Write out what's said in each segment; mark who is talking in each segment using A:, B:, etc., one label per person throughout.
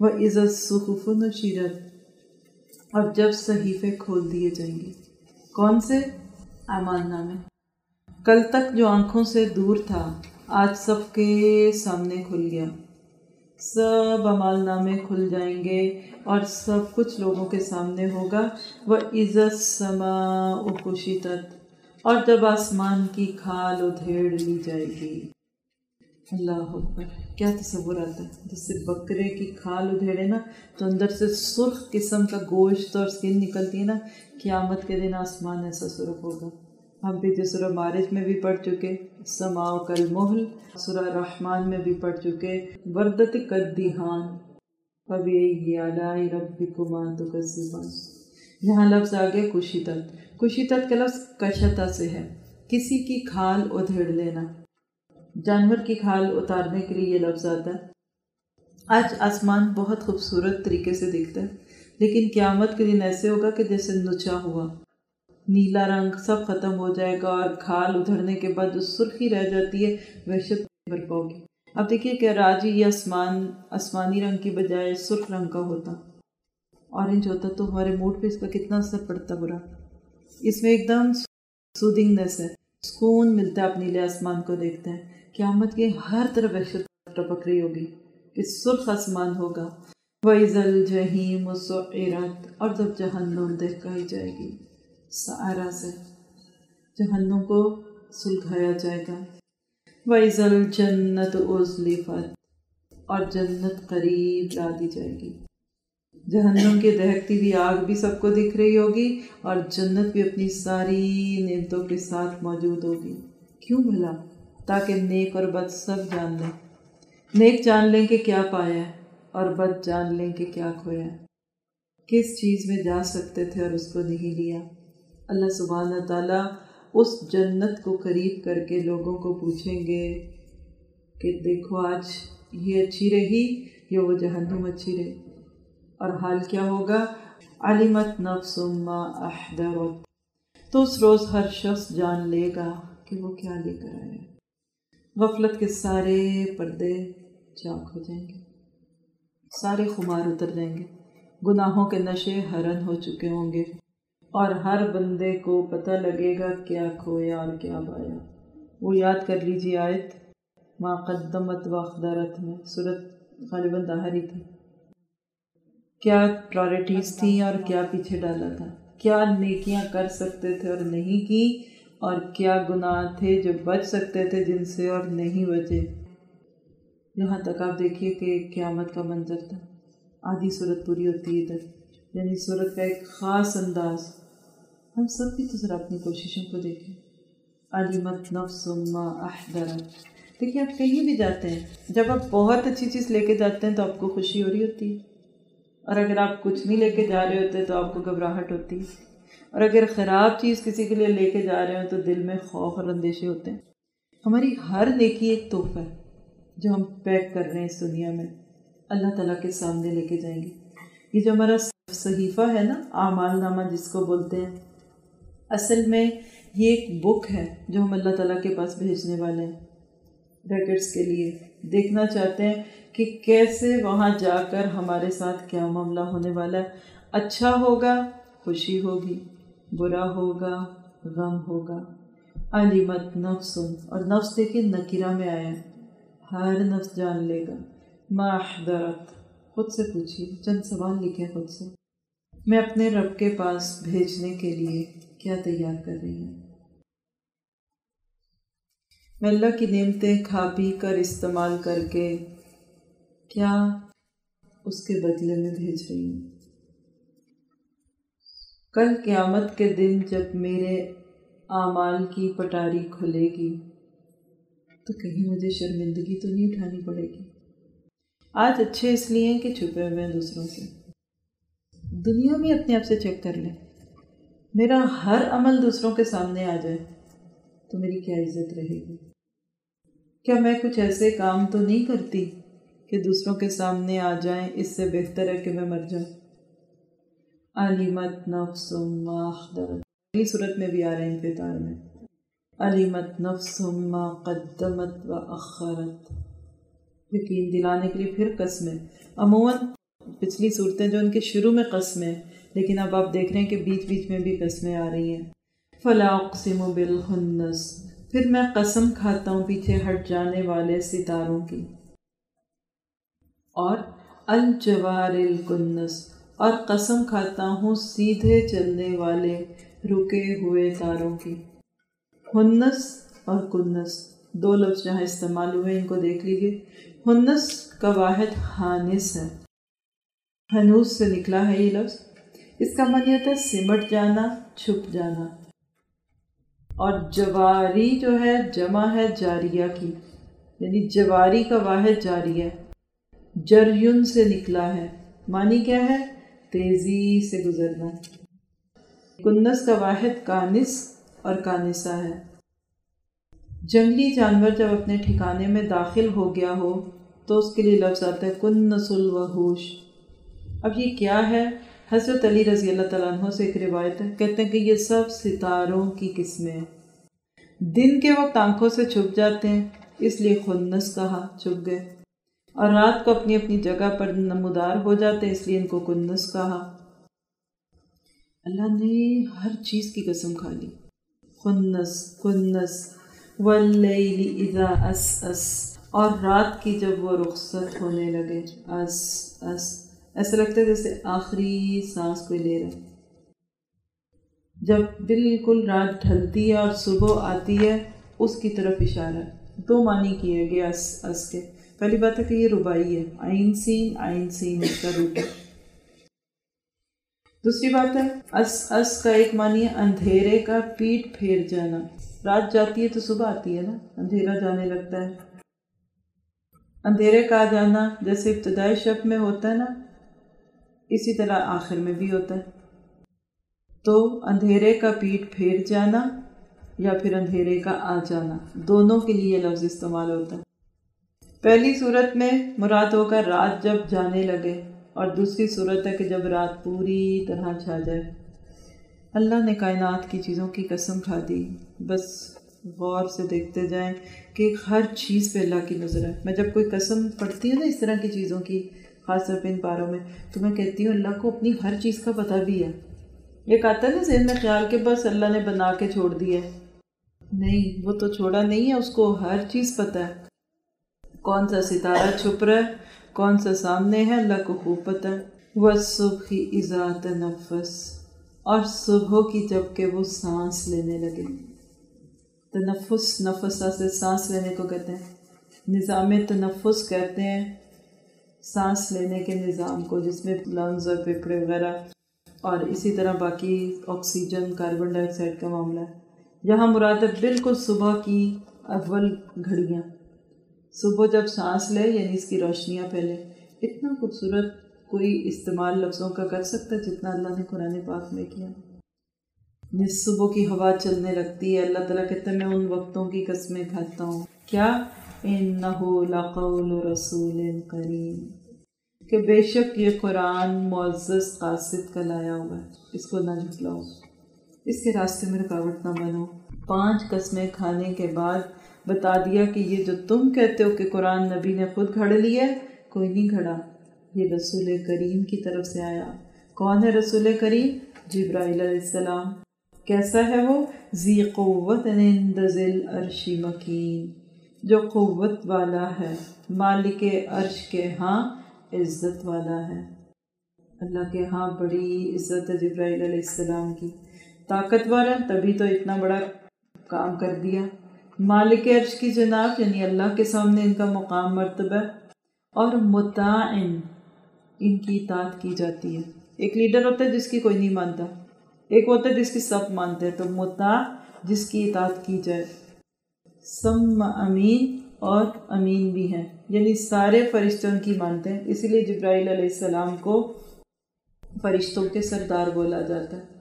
A: وَإِذَا الصُّحُفُ نُشِرَتْ، اور جب صحیفے کھول دیے جائیں گے۔ کون سے؟ اعمال نامے۔ کل تک جو آنکھوں سے دور تھا آج سب کے سامنے کھل گیا، سب اعمال نامے کھل جائیں گے اور سب کچھ لوگوں کے سامنے ہوگا۔ وَإِذَا السَّمَاءُ كُشِطَتْ، اور جب آسمان کی کھال ادھیڑ لی جائے گی۔ اللہ اکبر، کیا تصور آتا ہے؟ جس سے بکرے کی کھال ادھیڑے نا تو اندر سے سرخ قسم کا گوشت اور سکن نکلتی ہے نا، قیامت کے دن آسمان ایسا سرخ ہوگا۔ ہم بھی جو سورہ معارج میں بھی پڑھ چکے، السماء کالمہل، سورہ رحمان میں بھی پڑھ چکے، وردت کالدہان، فبأي آلاء ربكما تكذبان۔ یہاں لفظ آگے کشیدت۔ کشیدت کا لفظ کشتا سے ہے، کسی کی کھال ادھیڑ لینا، جانور کی کھال اتارنے کے لیے یہ لفظ آتا ہے۔ آج آسمان بہت خوبصورت طریقے سے دکھتا ہے، لیکن قیامت کے دن ایسے ہوگا کہ جیسے نچا ہوا نیلا رنگ سب ختم ہو جائے گا، اور کھال ادھڑنے کے بعد جو سرخی رہ جاتی ہے وحشت برپا ہوگی۔ اب دیکھیے کہ راج یہ آسمانی رنگ کی بجائے سرخ رنگ کا ہوتا، اورنج ہوتا، تو ہمارے موڈ پہ اس کا کتنا اثر پڑتا برا۔ اس میں ایک دم سودنگنیس ہے، سکون ملتا ہے، آپ نیلے آسمان کو دیکھتے ہیں۔ قیامت کے ہر طرف وحشت ٹپک رہی ہوگی کہ سرخ آسمان ہوگا۔ وَإِذَا الْجَحِيمُ سُعِّرَتْ، اور جب جہنم دہکائی جائے گی، سعرا سے جہنم کو سلگھایا جائے گا۔ وَإِذَا الْجَنَّةُ أُزْلِفَتْ، اور جنت قریب لا دی جائے گی۔ جہنم کی دہکتی ہوئی آگ بھی سب کو دکھ رہی ہوگی، اور جنت بھی اپنی ساری نعمتوں کے ساتھ موجود ہوگی۔ کیوں بھلا؟ تاکہ نیک اور بد سب جان لیں۔ نیک جان لیں کہ کیا پایا ہے، اور بد جان لیں کہ کیا کھویا ہے، کس چیز میں جا سکتے تھے اور اس کو نہیں لیا۔ اللہ سبحانہ تعالیٰ اس جنت کو قریب کر کے لوگوں کو پوچھیں گے کہ دیکھو آج یہ اچھی رہی یا وہ جہنم اچھی رہی، اور حال کیا ہوگا؟ علمت نفس ما احضرت، تو اس روز ہر شخص جان لے گا کہ وہ کیا لے کر آیا۔ غفلت کے سارے پردے چاک ہو جائیں گے، سارے خمار اتر جائیں گے، گناہوں کے نشے حرن ہو چکے ہوں گے، اور ہر بندے کو پتہ لگے گا کیا کھویا اور کیا پایا۔ وہ یاد کر لیجیے آیت ما قدمت واخدرت میں، سورۃ غالباً طاہری تھی، کیا پرائرٹیز تھیں اور کیا پیچھے ڈالا تھا، کیا نیکیاں کر سکتے تھے اور نہیں کی، اور کیا گناہ تھے جو بچ سکتے تھے جن سے اور نہیں بچے۔ یہاں تک آپ دیکھیے کہ قیامت کا منظر تھا، آدھی صورت پوری ہوتی ہے ادھر، یعنی صورت کا ایک خاص انداز۔ ہم سب بھی تو ذرا اپنی کوششوں کو دیکھیں۔ علمت نفس ما احضرت، دیکھیے آپ کہیں بھی جاتے ہیں، جب آپ بہت اچھی چیز لے کے جاتے ہیں تو آپ کو خوشی ہو رہی ہوتی ہے، اور اگر آپ کچھ نہیں لے کے جا رہے ہوتے تو آپ کو گھبراہٹ ہوتی ہے، اور اگر خراب چیز کسی کے لیے لے کے جا رہے ہوں تو دل میں خوف اور اندیشے ہوتے ہیں۔ ہماری ہر نیکی ایک تحفہ ہے جو ہم پیک کر رہے ہیں اس دنیا میں، اللہ تعالیٰ کے سامنے لے کے جائیں گے۔ یہ جو ہمارا صحیفہ ہے نا، اعمال نامہ جس کو بولتے ہیں، اصل میں یہ ایک بک ہے جو ہم اللہ تعالیٰ کے پاس بھیجنے والے ہیں ریکٹس کے لیے۔ دیکھنا چاہتے ہیں کہ کیسے وہاں جا کر ہمارے ساتھ کیا معاملہ ہونے والا ہے۔ اچھا ہوگا خوشی ہوگی، برا ہوگا غم ہوگا۔ علمت نفس، اور نفس دیکھیں نکرہ میں آیا ہے، ہر نفس جان لے گا۔ ما احضرت، خود سے پوچھیے، چند سوال لکھیں خود سے، میں اپنے رب کے پاس بھیجنے کے لیے کیا تیار کر رہی ہوں؟ میں اللہ کی نعمتیں کھا پی کر استعمال کر کے کیا اس کے بدلے میں بھیج رہی ہوں؟ کل قیامت کے دن جب میرے اعمال کی پٹاری کھلے گی تو کہیں مجھے شرمندگی تو نہیں اٹھانی پڑے گی۔ آج اچھے اس لیے ہیں کہ چھپے ہوئے ہیں دوسروں سے۔ دنیا میں اپنے آپ سے چیک کر لیں، میرا ہر عمل دوسروں کے سامنے آ جائے تو میری کیا عزت رہے گی؟ کیا میں کچھ ایسے کام تو نہیں کرتی کہ دوسروں کے سامنے آ جائیں؟ اس سے بہتر ہے کہ میں مر جاؤں۔ علمت نفس ما احضرت، اگلی صورت میں بھی آ رہے ہیں انفطار میں، علمت نفس ما قدمت و اخرت، یقین دلانے کے لیے پھر قسمیں۔ عموماً پچھلی صورتیں جو ان کے شروع میں قسمیں، لیکن اب آپ دیکھ رہے ہیں کہ بیچ بیچ میں بھی قسمیں آ رہی ہیں۔ فلا اقسم بالخنس، پھر میں قسم کھاتا ہوں پیچھے ہٹ جانے والے ستاروں کی، اور الجوار الکنس، اور قسم کھاتا ہوں سیدھے چلنے والے رکے ہوئے تاروں کی۔ ہنس اور کنس دو لفظ جہاں استعمال ہوئے ان کو دیکھ لیجیے۔ ہنس کا واحد ہانس ہے، ہنوس سے نکلا ہے یہ لفظ، اس کا معنی ہوتا ہے سمٹ جانا، چھپ جانا۔ اور جواری جو ہے جمع ہے جاریہ کی، یعنی جواری کا واحد جاریہ، جریون سے نکلا ہے، معنی کیا ہے؟ تیزی سے گزرنا۔ کنس کا واحد کانس اور کانسہ ہے۔ جنگلی جانور جب اپنے ٹھکانے میں داخل ہو گیا ہو تو اس کے لیے لفظ آتا ہے کنس الوحوش۔ اب یہ کیا ہے؟ حضرت علی رضی اللہ تعالیٰ عنہ سے ایک روایت ہے، کہتے ہیں کہ یہ سب ستاروں کی قسمیں ہیں۔ دن کے وقت آنکھوں سے چھپ جاتے ہیں، اس لیے خنس کہا، چھپ گئے، اور رات کو اپنی اپنی جگہ پر نمودار ہو جاتے ہیں، اس لیے ان کو کنس کہا۔ اللہ نے ہر چیز کی قسم کھا لی، خنس، کنس، واللیل اذا عسعس، اور رات کی جب وہ رخصت ہونے لگے، عسعس، ایسا لگتا ہے جیسے آخری سانس کوئی لے رہا ہے۔ جب بالکل رات ڈھلتی ہے اور صبح آتی ہے اس کی طرف اشارہ، دو معنی کیے گئے عسعس کے۔ پہلی بات ہے کہ یہ رباعی ہے، عین سین اس کا روپ ہے۔ دوسری بات ہے عسعس کا ایک معنی ہے اندھیرے کا پیٹ پھیر جانا۔ رات جاتی ہے تو صبح آتی ہے نا، اندھیرا جانے لگتا ہے۔ اندھیرے کا آ جانا جیسے ابتدائی شب میں ہوتا ہے نا، اسی طرح آخر میں بھی ہوتا ہے۔ تو اندھیرے کا پیٹ پھیر جانا یا پھر اندھیرے کا آ جانا، دونوں کے لیے یہ لفظ استعمال ہوتا ہے۔ پہلی صورت میں مراد ہوگا رات جب جانے لگے، اور دوسری صورت ہے کہ جب رات پوری طرح چھا جائے۔ اللہ نے کائنات کی چیزوں کی قسم کھا دی، بس غور سے دیکھتے جائیں کہ ہر چیز پہ اللہ کی نظر ہے۔ میں جب کوئی قسم پڑھتی ہوں نا اس طرح کی چیزوں کی، خاص طور پہ ان پاروں میں، تو میں کہتی ہوں اللہ کو اپنی ہر چیز کا پتہ بھی ہے۔ ایک آتا ہے نا ذہن میں خیال کہ بس اللہ نے بنا کے چھوڑ دیا ہے، نہیں، وہ تو چھوڑا نہیں ہے، اس کو ہر چیز پتہ ہے۔ کون سا ستارہ چھپ رہا ہے، کون سا سامنے ہے، اللہ کو خوب پتہ ہے۔ وَالصُّبْحِ إِذَا تَنَفَّسَ، اور صبح کی جب کہ وہ سانس لینے لگے۔ تنفس، نفس سے سانس لینے کو کہتے ہیں۔ نظام تنفس کہتے ہیں سانس لینے کے نظام کو، جس میں لنگز اور پھیپھڑے وغیرہ، اور اسی طرح باقی آکسیجن، کاربن ڈائی آکسائڈ کا معاملہ ہے۔ یہاں مراد ہے بالکل صبح کی اول گھڑیاں، صبح جب سانس لے یعنی اس کی روشنیاں پھیلے۔ اتنا خوبصورت کوئی استعمال لفظوں کا کر سکتا ہے جتنا اللہ نے قرآن پاک میں کیا۔ صبح کی ہوا چلنے لگتی ہے، اللہ تعالیٰ کہتے ہیں میں ان وقتوں کی قسمیں کھاتا ہوں۔ کیا؟ اِنَّهُ لَقَوْلُ رَسُولٍ كَرِيمٍ، کہ بے شک یہ قرآن معزز قاصد کا لایا ہوا ہے، اس کو نہ جھٹلاؤ، اس کے راستے میں رکاوٹ نہ بنو۔ 5 قسمیں کھانے کے بعد بتا دیا کہ یہ جو تم کہتے ہو کہ قرآن نبی نے خود گھڑ لیا ہے، کوئی نہیں گھڑا، یہ رسول کریم کی طرف سے آیا۔ کون ہے رسول کریم؟ جبرائیل علیہ السلام۔ کیسا ہے وہ؟ ذی قوت عند ذی العرش مکین، جو قوت والا ہے، مالک عرش کے ہاں عزت والا ہے۔ اللہ کے ہاں بڑی عزت ہے جبرائیل علیہ السلام کی، طاقتور ہے تبھی تو اتنا بڑا کام کر دیا۔ مالک عرش کی جناب یعنی اللہ کے سامنے ان کا مقام مرتبہ، اور مطاعن، ان کی اطاعت کی جاتی ہے۔ ایک لیڈر ہوتا ہے جس کی کوئی نہیں مانتا، ایک ہوتا ہے جس کی سب مانتے ہیں، تو مطاع جس کی اطاعت کی جائے۔ سم امین، اور امین بھی ہیں، یعنی سارے فرشتے ان کی مانتے ہیں، اسی لیے جبرائیل علیہ السلام کو فرشتوں کے سردار بولا جاتا ہے۔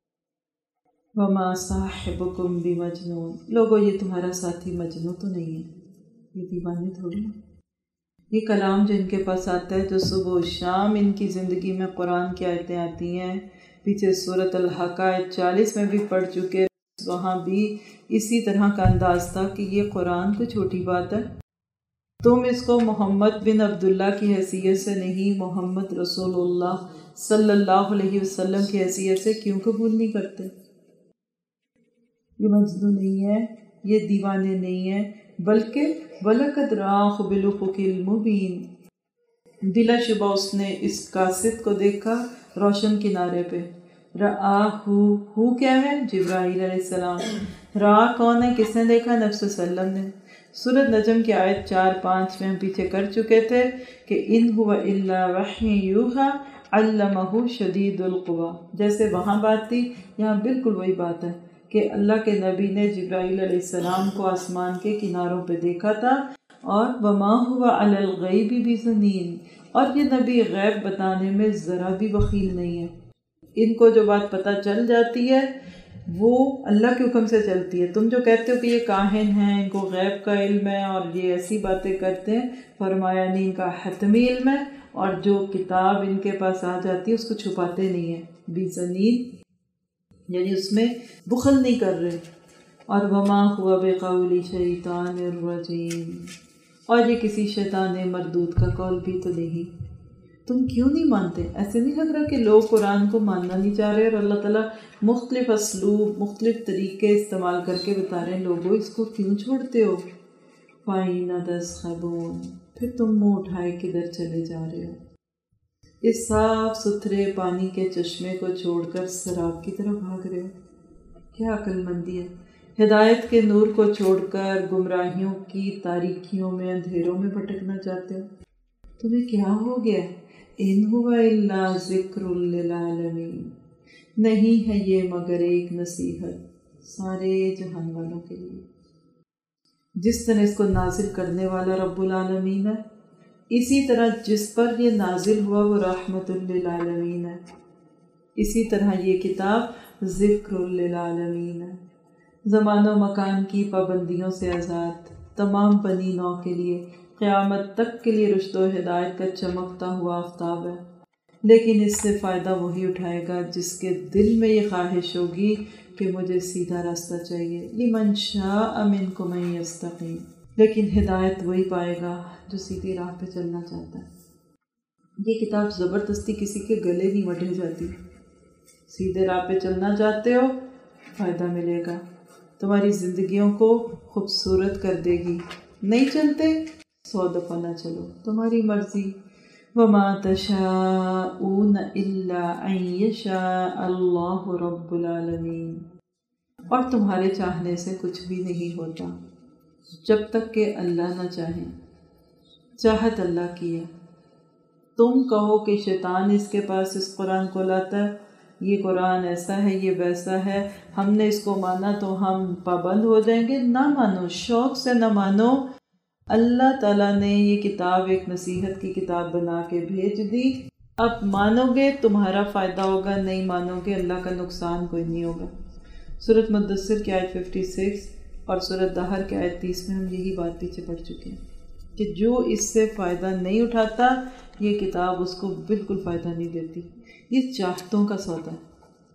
A: وَمَا صَاحِبُكُمْ بِمَجْنُونَ، لوگوں یہ تمہارا ساتھی مجنون تو نہیں ہے، یہ دیوانے تھوڑی ہے۔ یہ کلام جو ان کے پاس آتا ہے، جو صبح و شام ان کی زندگی میں قرآن کی آیتیں آتی ہیں، پیچھے سورۃ الحق آیت 40 میں بھی پڑھ چکے، وہاں بھی اسی طرح کا انداز تھا کہ یہ قرآن کوئی چھوٹی بات ہے، تم اس کو محمد بن عبداللہ کی حیثیت سے نہیں، محمد رسول اللہ صلی اللہ علیہ وسلم کی حیثیت سے کیوں قبول نہیں کرتے؟ یہ مجنون نہیں ہے، یہ دیوانے نہیں ہیں، بلکہ وَلَقَدْ رَآهُ بِالْأُفُقِ الْمُبِينِ، بلا شبہ اس نے اس قاصد کو دیکھا روشن کنارے پہ۔ رآہ کیا ہے؟ جبرائیل علیہ السلام۔ را کون ہے؟ کس نے دیکھا؟ نبی صلی اللہ علیہ وسلم نے۔ سورۃ نجم کی آیت 4-5 میں ہم پیچھے کر چکے تھے کہ ان هو الا وحی یوحی علمہ شدید القویٰ، جیسے وہاں بات تھی یہاں بالکل وہی بات ہے کہ اللہ کے نبی نے جبرائیل علیہ السلام کو آسمان کے کناروں پہ دیکھا تھا، اور وما هو علی الغیب بضنین، اور یہ نبی غیب بتانے میں ذرا بھی بخیل نہیں ہے۔ ان کو جو بات پتہ چل جاتی ہے وہ اللہ کے حکم سے چلتی ہے۔ تم جو کہتے ہو کہ یہ کاہن ہیں، ان کو غیب کا علم ہے اور یہ ایسی باتیں کرتے ہیں، فرمایا نہیں، ان کا حتمی علم ہے، اور جو کتاب ان کے پاس آ جاتی ہے اس کو چھپاتے نہیں ہیں۔ بضنین یعنی اس میں بخل نہیں کر رہے۔ اور وما هو بقول شیطان الرجیم، اور یہ کسی شیطان مردود کا قول بھی تو نہیں۔ تم کیوں نہیں مانتے؟ ایسے نہیں لگ رہا کہ لوگ قرآن کو ماننا نہیں چاہ رہے، اور اللہ تعالیٰ مختلف اسلوب، مختلف طریقے استعمال کر کے بتا رہے ہیں لوگوں اس کو کیوں چھوڑتے ہو؟ فَأَيْنَ تَذْهَبُونَ، پھر تم منہ اٹھائے کدھر چلے جا رہے ہو؟ اس صاف ستھرے پانی کے چشمے کو چھوڑ کر سراب کی طرف بھاگ رہے ہو؟ کیا عقل مندی ہے؟ ہدایت کے نور کو چھوڑ کر گمراہیوں کی تاریکیوں میں، اندھیروں میں بھٹکنا چاہتے ہو؟ تمہیں کیا ہو گیا؟ ان هو الا ذکر للعالمین، نہیں ہے یہ مگر ایک نصیحت سارے جہان والوں کے لیے۔ جس طرح اس کو نازل کرنے والا رب العالمین ہے، اسی طرح جس پر یہ نازل ہوا وہ رحمت للعالمین ہے، اسی طرح یہ کتاب ذکر للعالمین ہے، زمان و مکان کی پابندیوں سے آزاد، تمام بنی نوع کے لیے، قیامت تک کے لیے رشد و ہدایت کا چمکتا ہوا آفتاب ہے۔ لیکن اس سے فائدہ وہی اٹھائے گا جس کے دل میں یہ خواہش ہوگی کہ مجھے سیدھا راستہ چاہیے، لمن شاء منکم ان یستقیم، لیکن ہدایت وہی پائے گا جو سیدھی راہ پہ چلنا چاہتا ہے۔ یہ کتاب زبردستی کسی کے گلے نہیں مٹے جاتی۔ سیدھے راہ پہ چلنا چاہتے ہو، فائدہ ملے گا، تمہاری زندگیوں کو خوبصورت کر دے گی۔ نہیں چلتے، 100 دفعہ نہ چلو، تمہاری مرضی۔ وَمَا تَشَاءُونَ إِلَّا أَن يَشَاءَ اللَّهُ رَبُّ الْعَالَمِينَ، اور تمہارے چاہنے سے کچھ بھی نہیں ہوتا جب تک کہ اللہ نہ چاہے۔ چاہت اللہ کی ہے۔ تم کہو کہ شیطان اس کے پاس اس قرآن کو لاتا ہے، یہ قرآن ایسا ہے، یہ ویسا ہے، ہم نے اس کو مانا تو ہم پابند ہو جائیں گے۔ نہ مانو، شوق سے نہ مانو۔ اللہ تعالیٰ نے یہ کتاب ایک نصیحت کی کتاب بنا کے بھیج دی، اب مانو گے تمہارا فائدہ ہوگا، نہیں مانو گے اللہ کا نقصان کوئی نہیں ہوگا۔ سورۃ مدثر کی آیت 56 اور سورۃ دہر کی آیت 30 میں ہم یہی بات پیچھے پڑھ چکے ہیں کہ جو اس سے فائدہ نہیں اٹھاتا یہ کتاب اس کو بالکل فائدہ نہیں دیتی۔ یہ چاہتوں کا سودا ہے۔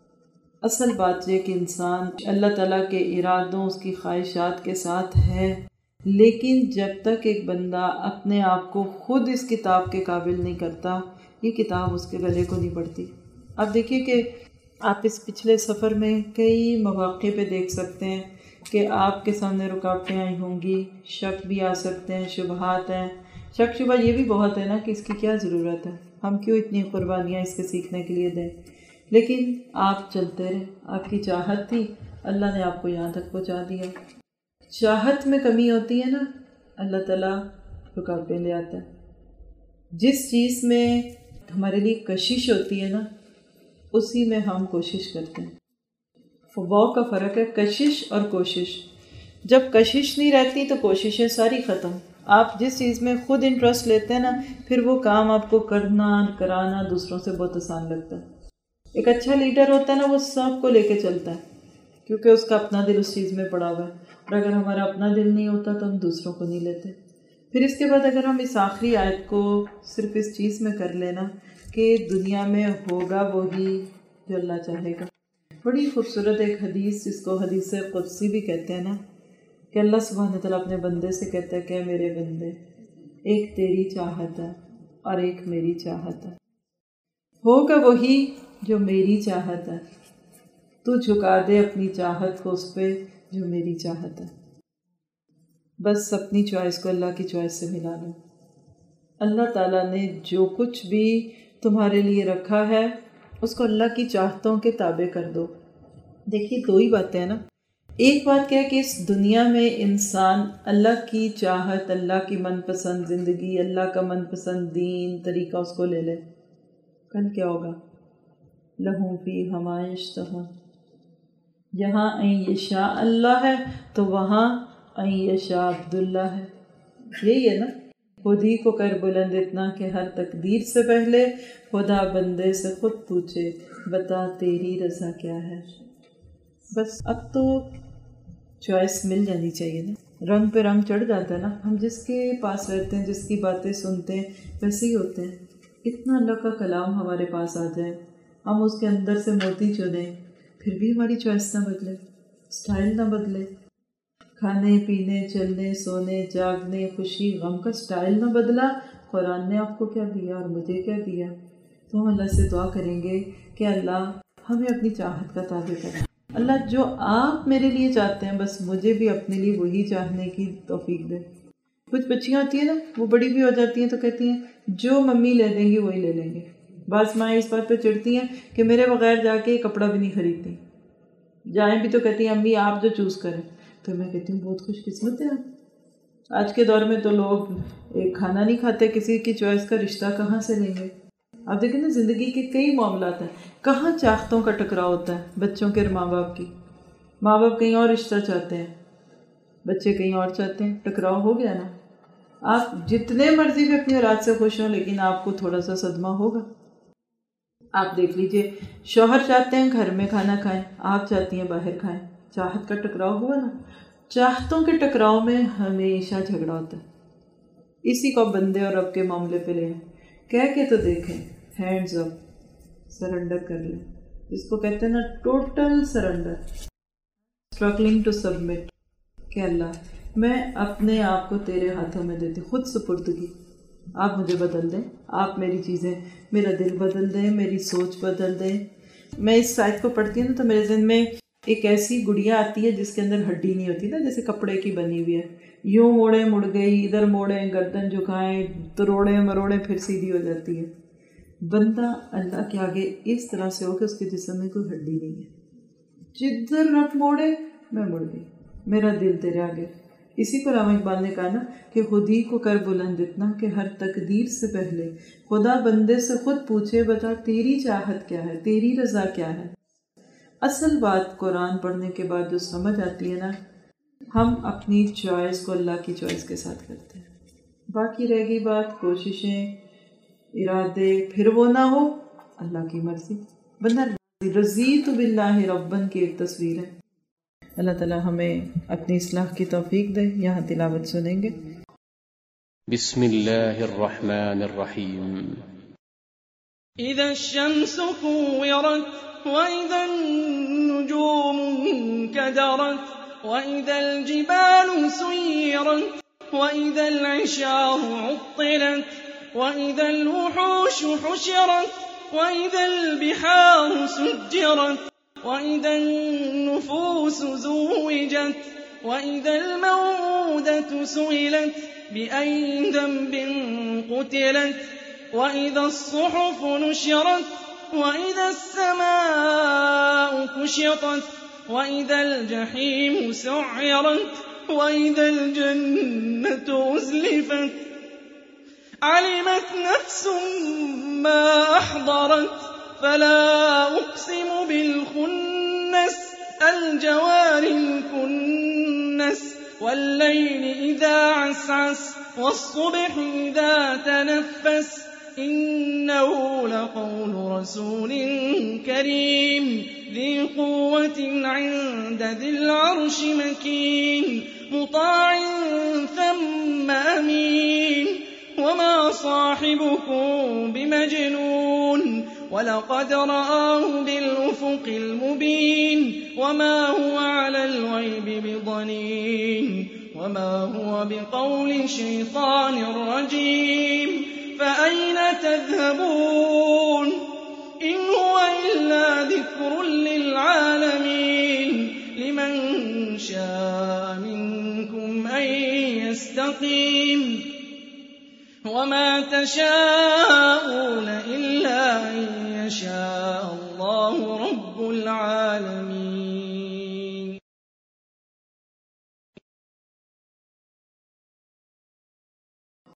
A: اصل بات یہ کہ انسان اللہ تعالیٰ کے ارادوں، اس کی خواہشات کے ساتھ ہے، لیکن جب تک ایک بندہ اپنے آپ کو خود اس کتاب کے قابل نہیں کرتا، یہ کتاب اس کے گلے کو نہیں پڑتی۔ اب دیکھیے کہ آپ اس پچھلے سفر میں کئی مواقع پہ دیکھ سکتے ہیں کہ آپ کے سامنے رکاوٹیں آئی ہوں گی، شک بھی آ سکتے ہیں، شبہات ہیں۔ شک شبہ یہ بھی بہت ہے نا کہ اس کی کیا ضرورت ہے، ہم کیوں اتنی قربانیاں اس کے سیکھنے کے لیے دیں، لیکن آپ چلتے رہے، آپ کی چاہت تھی، اللہ نے آپ کو یہاں تک پہنچا دیا۔ چاہت میں کمی ہوتی ہے نا، اللہ تعالیٰ رکاوٹیں لے آتا ہے۔ جس چیز میں ہمارے لیے کشش ہوتی ہے نا، اسی میں ہم کوشش کرتے ہیں۔ فباؤ کا فرق ہے کشش اور کوشش۔ جب کشش نہیں رہتی تو کوششیں ساری ختم۔ آپ جس چیز میں خود انٹرسٹ لیتے ہیں نا، پھر وہ کام آپ کو کرنا کرانا دوسروں سے بہت آسان لگتا ہے۔ ایک اچھا لیڈر ہوتا ہے نا، وہ سب کو لے کے چلتا ہے کیونکہ اس کا اپنا دل اس چیز میں پڑا ہوا ہے، اور اگر ہمارا اپنا دل نہیں ہوتا تو ہم دوسروں کو نہیں لیتے۔ پھر اس کے بعد اگر ہم اس آخری آیت کو صرف اس چیز میں کر لینا کہ دنیا میں ہوگا وہی جو اللہ چاہے گا۔ بڑی خوبصورت ایک حدیث جس کو حدیث قدسی بھی کہتے ہیں نا، کہ اللہ سبحانہ تعالیٰ اپنے بندے سے کہتا ہے کہ میرے بندے ایک تیری چاہت ہے اور ایک میری چاہت ہے، ہوگا وہی جو میری چاہت ہے، تو جھکا دے اپنی چاہت کو اس پہ جو میری چاہت ہے۔ بس اپنی چوائس کو اللہ کی چوائس سے ملا لو۔ اللہ تعالیٰ نے جو کچھ بھی تمہارے لیے رکھا ہے اس کو اللہ کی چاہتوں کے تابع کر دو۔ دیکھیے دو ہی باتیں ہیں نا، ایک بات کیا کہ اس دنیا میں انسان اللہ کی چاہت، اللہ کی من پسند زندگی، اللہ کا من پسند دین طریقہ اس کو لے لے، کل کیا ہوگا؟ لہم فیہا ما یشتہون، جہاں این یشاء اللہ ہے تو وہاں این یشاء عبداللہ ہے۔ یہی ہے نا، خود ہی کو کر بلند اتنا کہ ہر تقدیر سے پہلے خدا بندے سے خود پوچھے بتا تیری رضا کیا ہے۔ بس اب تو چوائس مل جانی چاہیے نا، رنگ پہ رنگ چڑھ جاتا ہے نا، ہم جس کے پاس رہتے ہیں، جس کی باتیں سنتے ہیں ویسے ہی ہوتے ہیں۔ اتنا اللہ کا کلام ہمارے پاس آ جائے، ہم اس کے اندر سے موتی چنیں، پھر بھی ہماری چوائس نہ بدلے، سٹائل نہ بدلے، کھانے پینے چلنے سونے جاگنے خوشی غم کا سٹائل نہ بدلا، قرآن نے آپ کو کیا دیا اور مجھے کیا دیا؟ تو ہم اللہ سے دعا کریں گے کہ اللہ ہمیں اپنی چاہت کا تابع کریں۔ اللہ جو آپ میرے لیے چاہتے ہیں بس مجھے بھی اپنے لیے وہی چاہنے کی توفیق دے۔ کچھ بچیاں ہوتی ہیں نا، وہ بڑی بھی ہو جاتی ہیں تو کہتی ہیں جو ممی لے دیں گی وہی لے لیں گے۔ بعض مائیں اس بات پہ چڑھتی ہیں کہ میرے بغیر جا کے کپڑا بھی نہیں خریدتی، جائیں بھی تو کہتی ہیں امی آپ جو چوز کریں۔ تو میں کہتی ہوں بہت خوش قسمت ہے آپ، آج کے دور میں تو لوگ ایک کھانا نہیں کھاتے، کسی کی چوائس کا رشتہ کہاں سے لیں گے؟ آپ دیکھیں نا زندگی کے کئی معاملات ہیں، کہاں چاہتوں کا ٹکراؤ ہوتا ہے بچوں کے اور ماں باپ کی۔ ماں باپ کہیں اور رشتہ چاہتے ہیں، بچے کہیں اور چاہتے ہیں، ٹکراؤ ہو گیا نا۔ آپ جتنے مرضی بھی اپنی اولاد سے خوش ہوں لیکن آپ کو تھوڑا سا صدمہ ہوگا۔ آپ دیکھ لیجئے، شوہر چاہتے ہیں گھر میں کھانا کھائیں، آپ چاہتی ہیں باہر کھائیں، چاہت کا ٹکراؤ ہوا نا۔ چاہتوں کے ٹکراؤ میں ہمیشہ جھگڑا ہوتا ہے۔ اسی کو بندے اور رب کے معاملے پہ لیں، کہہ کے تو دیکھیں، ہینڈز اپ، سرنڈر کر لیں، اس کو کہتے ہیں نا total surrender, struggling to submit, کہ اللہ میں اپنے آپ کو تیرے ہاتھوں میں دیتی، خود سپردگی، آپ مجھے بدل دیں، آپ میری چیزیں، میرا دل بدل دیں، میری سوچ بدل دیں۔ میں اس آیت کو پڑھتی ہوں تو میرے ذہن میں ایک ایسی گڑیا آتی ہے جس کے اندر ہڈی نہیں ہوتی نا، جیسے کپڑے کی بنی ہوئی ہے، یوں موڑے مڑ گئی، ادھر موڑے گردن جھکائیں، تروڑے مروڑے پھر سیدھی ہو جاتی ہے۔ بندہ اللہ کے آگے اس طرح سے ہو کہ اس کے جسم میں کوئی ہڈی نہیں ہے، جدھر رت موڑے میں مڑ گئی، میرا دل تیرے آگے۔ اسی کو علامہ اقبال نے کہا نا کہ خود ہی کو کر بلند اتنا کہ ہر تقدیر سے پہلے خدا بندے سے خود پوچھے بتا تیری چاہت کیا ہے، تیری رضا کیا ہے۔ اصل بات قرآن پڑھنے کے بعد جو سمجھ آتی ہے نا، ہم اپنی چوائس کو اللہ کی چوائس کے ساتھ کرتے ہیں، باقی رہ گئی بات کوششیں ارادے، پھر وہ نہ ہو اللہ کی مرضی۔ بندہ رضیت باللہ ربن کی ایک تصویر ہے۔ اللہ تعالیٰ ہمیں اپنی اصلاح کی توفیق دے۔ یہاں تلاوت سنیں گے۔
B: بسم اللہ الرحمن الرحیم۔
C: اذا الشمس كورت وإذا النجوم انكدرت وإذا الجبال سيرت وإذا العشار عطلت وإذا الوحوش حشرت وإذا البحار سجرت وإذا النفوس زوجت وإذا الموءودة سئلت بأي ذنب قتلت وإذا الصحف نشرت وإذا السماء كشطت وإذا الجحيم سعرت وإذا الجنة أزلفت علمت نفس ما أحضرت فلا أقسم بالخنس الجوار الكنس والليل إذا عسعس والصبح إذا تنفس إنه لقول رسول كريم ذي قوة عند ذي العرش مكين مطاع ثم أمين وما صاحبكم بمجنون ولقد رآه بالأفق المبين وما هو على الغيب بضنين وما هو بقول شيطان رجيم فأين تذهبون إن هو إلا ذكر للعالمين لمن شاء منكم أن يستقيم وما تشاءون إلا أن يشاء الله رب العالمين